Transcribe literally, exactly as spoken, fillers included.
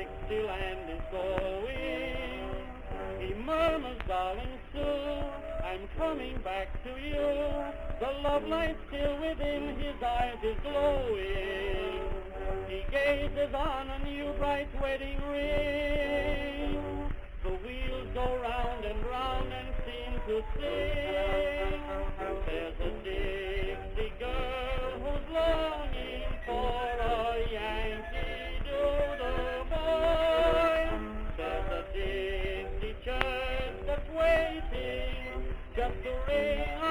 Dixieland is going. He murmurs, darling Sue, I'm coming back to you. The love light still within his eyes is glowing. He gazes on a new bright wedding ring. The wheels go round and round and seem to sing. There's a Dixie girl who's longing for a Yankee Doodle boy. There's a Dixie church that's waiting just to ring